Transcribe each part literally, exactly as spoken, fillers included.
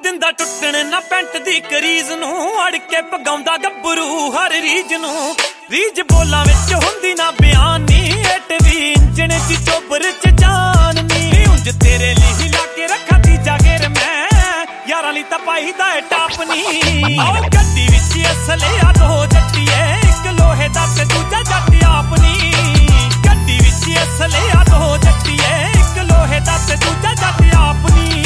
ਦਿੰਦਾ ਟੁੱਟਣ ਨਾ ਪੈਂਟ ਦੀ ਕਰੀਜ਼ ਨੂੰ, ਅੜ ਕੇ ਪਗਾਉਂਦਾ ਗੱਭਰੂ ਹਰ ਰੀਜ ਨੂੰ। ਰੀਜ ਬੋਲਾਂ ਵਿੱਚ ਹੁੰਦੀ ਨਾ ਬਿਆਨ ਨੀ, ਏਟ ਵੀ ਇੰਜਣ ਦੀ ਚੋਬਰ ਚ ਜਾਨ ਨੀ। ਉਂਝ ਤੇਰੇ ਲਈ ਲਾ ਕੇ ਰੱਖਾਂ ਤੀਜਾ ਗੇਰ ਮੈਂ, ਯਾਰਾਂ ਲਈ ਤਾਂ ਪਾਈ ਦਾ ਏ ਟਾਪ ਨੀ। ਆਓ ਗੱਡੀ ਵਿੱਚ ਅਸਲਿਆ ਦੋ ਜੱਟੀਏ, ਇੱਕ ਲੋਹੇ ਦਾ ਤੇ ਦੂਜਾ ਜੱਟ ਆਪ ਨੀ। ਗੱਡੀ ਵਿੱਚ ਅਸਲਿਆ ਦੋ ਜੱਟੀਏ, ਇੱਕ ਲੋਹੇ ਦਾ ਤੇ ਦੂਜਾ ਜੱਟ ਆਪ ਨੀ।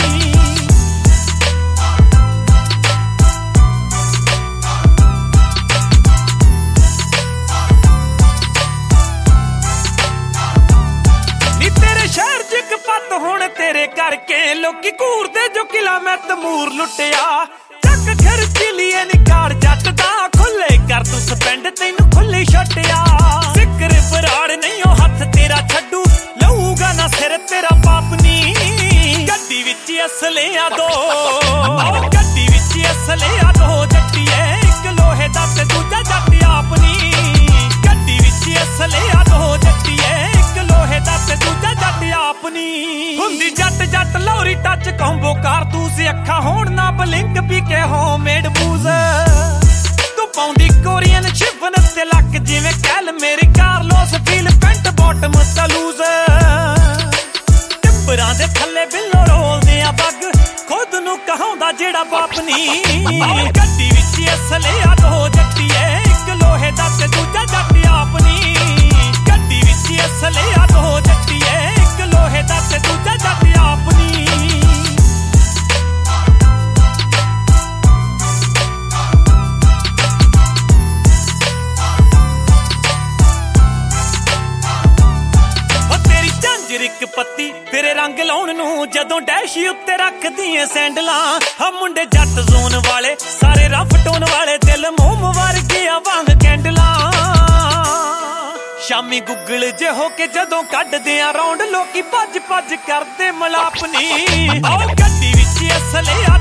ਹੁਣ ਤੇਰੇ ਕਰਕੇ ਲੋਕੀ ਘੂਰਦੇ ਜੋ ਕਿਲਾ ਮੈਂ ਤਮੂਰ ਲੁੱਟਿਆ। ਚੱਕ ਖਰਚੀ ਲੀਏ ਨਿਕਾੜ ਜੱਟ ਦਾ, ਖੁੱਲੇ ਕਰ ਤੂੰ ਸਪੈਂਡ ਤੈਨੂੰ ਖੁੱਲੀ ਛੱਟਿਆ। ਸਿੱਕਰ ਬਰਾੜ ਨਹੀਂ ਉਹ ਹੱਥ ਤੇਰਾ ਛੱਡੂ, ਲਊਗਾ ਨਾ ਸਿਰ ਤੇਰਾ ਬਾਪ ਨੀ। ਗੱਡੀ ਵਿੱਚ ਅਸਲਿਆ ਦੋ, ਗੱਡੀ ਵਿੱਚ ਅਸਲਿਆ ਦੋ ਜੱਟੀਏ, ਇੱਕ ਲੋਹੇ ਦਾ ਤੇ ਦੂਜਾ ਜੱਟ ਆਪ ਨੀ। ਗੱਡੀ ਵਿੱਚ ਅਸਲਿਆ ਦੋ ਜੱਟੀਏ, ਇੱਕ ਲੋਹੇ ਦਾ ਤੇ ਦੂਜਾ ਜੱਟ ਆਪ ਨੀ। ਹੁੰਦੀ ਜੱਟ ਜੱਟ ਲੋਰੀ ਟੱਚ ਕੰਬੋ ਕਾਰਤੂਸ, ਅੱਖਾਂ ਹੋਣ ਨਾ ਬਲਿੰਕ ਪੀ ਕੇ ਹੋਮਮੇਡ ਬੂਜ਼। ਤੂੰ ਪਾਉਂਦੀ ਕੋਰੀਅਨ ਸ਼ਿਵਨ ਤੇ ਲੱਕ ਜਿਵੇਂ ਕੈਲ ਮੇਰੀ ਕਾਰਲੋਸ ਫੀਲ ਪੈਂਟ ਬਾਟਮ ਤਲੂਜ਼। ਟਿੱਬਰਾਂ ਦੇ ਥੱਲੇ ਬਿੱਲੋ ਰੋਲਦੇ ਆ ਬੱਗ, ਖੁਦ ਨੂੰ ਕਹਾਉਂਦਾ ਜਿਹੜਾ ਬਾਪ ਨੀ। ਗੱਡੀ ਵਿੱਚ ਅਸਲਿਆ ਦੋ ਜੱਟੀਏ, ਇੱਕ ਲੋਹੇ ਦਾ ਤੇ ਦੂਜਾ ਜੱਟ ਆਪ ਨੀ। ਗੱਡੀ ਵਿੱਚ ਅਸਲਿਆ ਦੋ ਜੱਟੀਏ, ਇੱਕ ਲੋਹੇ ਦਾ ਤੇ ਦੂਜਾ ਜੱਟ ਆਪ ਨੀ। ਇੱਕ ਪੱਤੀ ਤੇਰੇ ਰੰਗ ਲਾਉਣ ਨੂੰ, ਜਦੋਂ ਡੈਸ਼ ਉੱਤੇ ਰੱਖਦੀਆਂ ਸੈਂਡਲਾਂ। ਹਾਂ ਮੁੰਡੇ ਜੱਟ ਜ਼ੋਨ ਵਾਲੇ ਸਾਰੇ ਰਫ ਟੋਨ ਵਾਲੇ, ਦਿਲ ਮੋਮ ਵਰਗਿਆਂ ਵਾਂਗ ਕੈਂਡਲਾਂ। ਸ਼ਾਮੀ ਗੁੱਗਲ ਜੇ ਹੋ ਕੇ ਜਦੋਂ ਕੱਢਦੇ ਆ ਰੌਂਡ, ਲੋਕੀ ਭੱਜ ਭੱਜ ਕਰਦੇ ਮਲਾਪ ਨੀ। ਆਓ ਗੱਡੀ ਵਿੱਚ ਅਸਲਿਆ